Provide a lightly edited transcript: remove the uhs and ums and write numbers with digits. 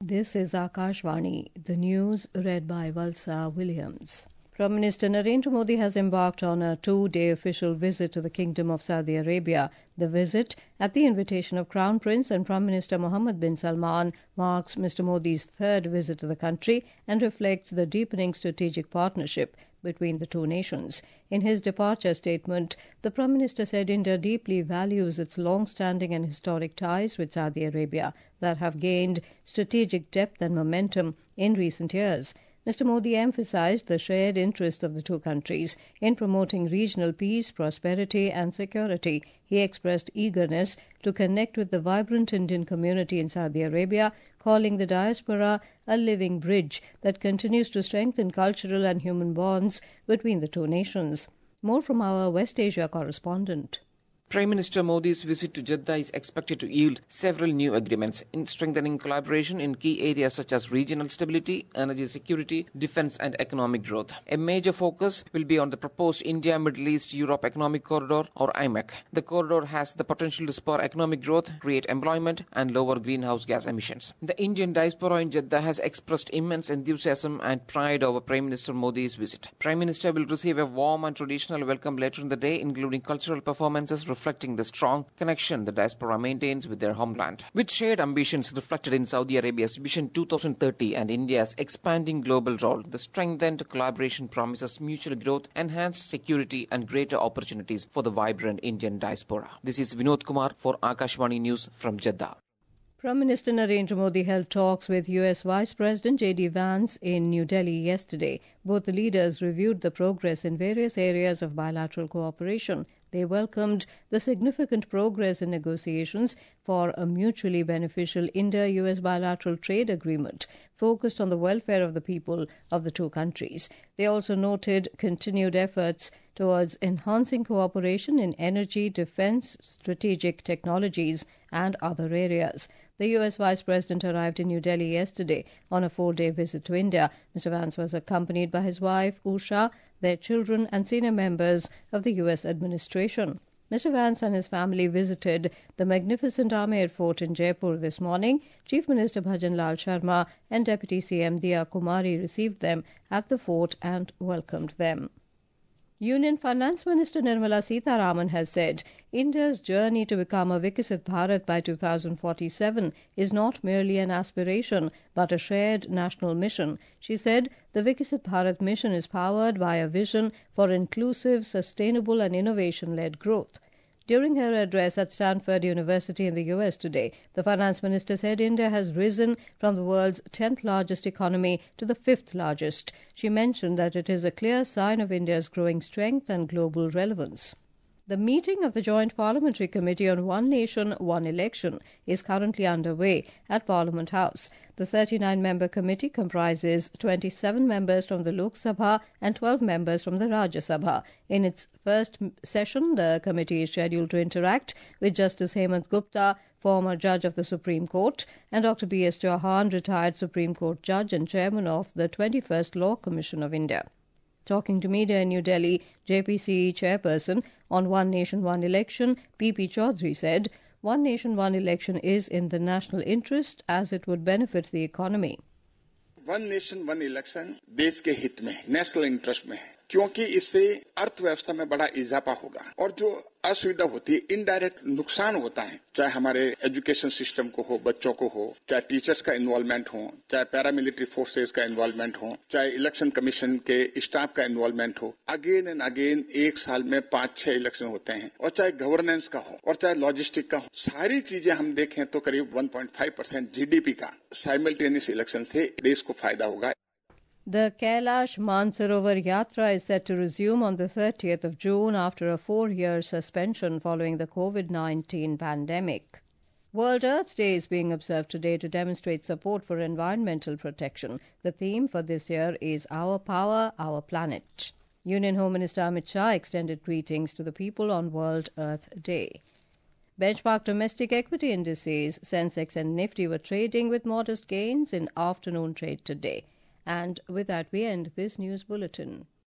This is Akashvani, the news read by Valsa Williams. Prime Minister Narendra Modi has embarked on a 2-day official visit to the Kingdom of Saudi Arabia. The visit, at the invitation of Crown Prince and Prime Minister Mohammed bin Salman, marks Mr. Modi's third visit to the country and reflects the deepening strategic partnership between the two nations. In his departure statement, the Prime Minister said India deeply values its long-standing and historic ties with Saudi Arabia that have gained strategic depth and momentum in recent years. Mr. Modi emphasized the shared interest of the two countries in promoting regional peace, prosperity and security. He expressed eagerness to connect with the vibrant Indian community in Saudi Arabia, calling the diaspora a living bridge that continues to strengthen cultural and human bonds between the two nations. More from our West Asia correspondent. Prime Minister Modi's visit to Jeddah is expected to yield several new agreements in strengthening collaboration in key areas such as regional stability, energy security, defense and economic growth. A major focus will be on the proposed India-Middle East-Europe Economic Corridor or IMEC. The corridor has the potential to spur economic growth, create employment and lower greenhouse gas emissions. The Indian diaspora in Jeddah has expressed immense enthusiasm and pride over Prime Minister Modi's visit. Prime Minister will receive a warm and traditional welcome later in the day, including cultural performances reflecting the strong connection the diaspora maintains with their homeland. With shared ambitions reflected in Saudi Arabia's Vision 2030 and India's expanding global role, the strengthened collaboration promises mutual growth, enhanced security and greater opportunities for the vibrant Indian diaspora. This is Vinod Kumar for Akashvani News from Jeddah. Prime Minister Narendra Modi held talks with US Vice President J.D. Vance in New Delhi yesterday. Both the leaders reviewed the progress in various areas of bilateral cooperation. They welcomed the significant progress in negotiations for a mutually beneficial India-US bilateral trade agreement focused on the welfare of the people of the two countries. They also noted continued efforts towards enhancing cooperation in energy, defense, strategic technologies and other areas. The US Vice President arrived in New Delhi yesterday on a 4-day visit to India. Mr. Vance was accompanied by his wife, Usha, their children and senior members of the US administration. Mr. Vance and his family visited the magnificent Amer Fort in Jaipur this morning. Chief Minister Bhajan Lal Sharma and Deputy CM Diya Kumari received them at the fort and welcomed them. Union Finance Minister Nirmala Sitharaman has said India's journey to become a Viksit Bharat by 2047 is not merely an aspiration but a shared national mission. She said the Viksit Bharat mission is powered by a vision for inclusive, sustainable and innovation-led growth. During her address at Stanford University in the US today, the finance minister said India has risen from the world's 10th largest economy to the 5th largest. She mentioned that it is a clear sign of India's growing strength and global relevance. The meeting of the Joint Parliamentary Committee on One Nation, One Election is currently underway at Parliament House. The 39-member committee comprises 27 members from the Lok Sabha and 12 members from the Rajya Sabha. In its first session, the committee is scheduled to interact with Justice Hemant Gupta, former judge of the Supreme Court, and Dr. B.S. Chauhan, retired Supreme Court judge and chairman of the 21st Law Commission of India. Talking to media in New Delhi, JPCE chairperson on One Nation, One Election, P.P. Chaudhary said, One Nation, One Election is in the national interest as it would benefit the economy. One Nation, One Election देश के हित में, national interest में है, क्योंकि इससे अर्थव्यवस्था में बड़ा इजाफा होगा और जो असुविधा होती है, इनडायरेक्ट नुकसान होता है, चाहे हमारे एजुकेशन सिस्टम को हो, बच्चों को हो, चाहे टीचर्स का इन्वॉल्वमेंट हो, चाहे पैरामिलिट्री फोर्सेस का इन्वॉल्वमेंट हो, चाहे इलेक्शन कमीशन के स्टाफ का इन्वॉल्वमेंट हो, अगेन एंड अगेन एक साल में 5-6 इलेक्शन होते हैं और चाहे गवर्नेंस का हो और चाहे लॉजिस्टिक का हो, सारी चीजें हम देखें तो करीब 1.5% जीडीपी का साइमल्टेनियस इलेक्शन से देश को फायदा होगा. The Kailash Mansarovar Yatra is set to resume on the 30th of June after a 4-year suspension following the COVID-19 pandemic. World Earth Day is being observed today to demonstrate support for environmental protection. The theme for this year is Our Power, Our Planet. Union Home Minister Amit Shah extended greetings to the people on World Earth Day. Benchmark domestic equity indices, Sensex and Nifty, were trading with modest gains in afternoon trade today. And with that, we end this news bulletin.